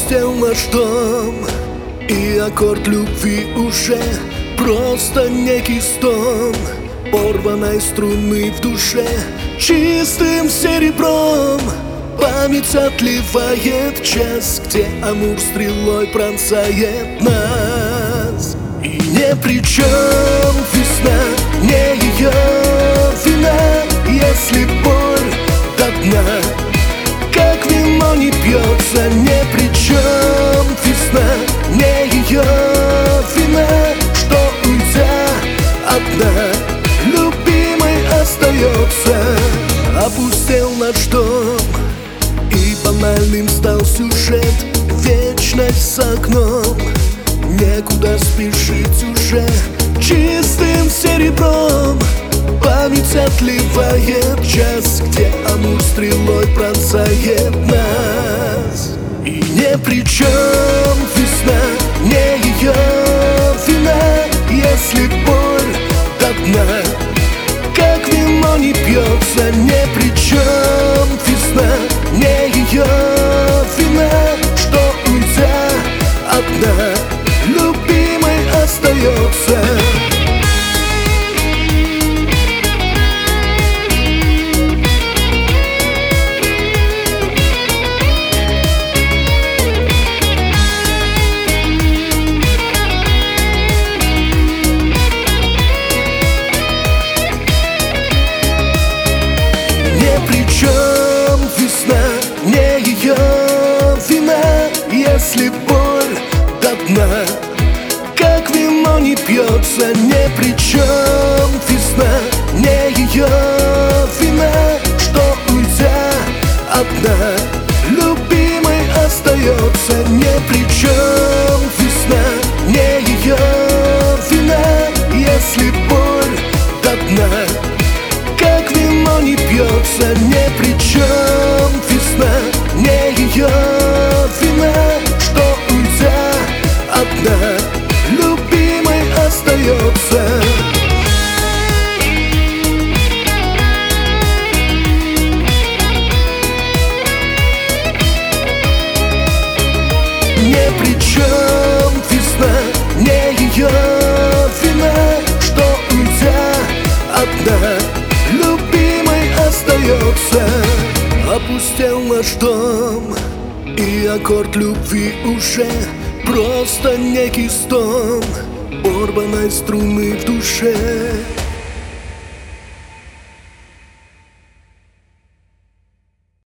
Опустел наш дом, и аккорд любви уже просто некий стон порванной струны в душе чистым серебром. Память отливает час, где амур стрелой пронзает нас. И не при чем весна, не ее вина, если боль до дна, как вино не пьется. Не при чем весна, не ее вина, что уйдя одна, любимой остается. Опустел наш дом, и банальным стал сюжет, вечность за окном. Некуда спешить уже чистым серебром. Память отливает час, где амур стрелой пронзает нас. И не при чем весна, не ее вина, если боль до дна, как вино не пьется. Не при чем весна, не ее вина, что уйдя одна, любимой остается. Причем весна, не ее вина, если боль до дна, как вино не пьется. Не при чем весна, не ее вина, что уйдя одна, любимой остается. Не при чем весна, не ее вина, если боль до дна, как вино не пьется. Не при чем весна, не ее вина, что уйдя одна, любимой остается. Не при чем весна, не ее вина, что уйдя одна, любимой остается. Опустел наш дом, и аккорд любви уже просто некий стон порванной струны в душе.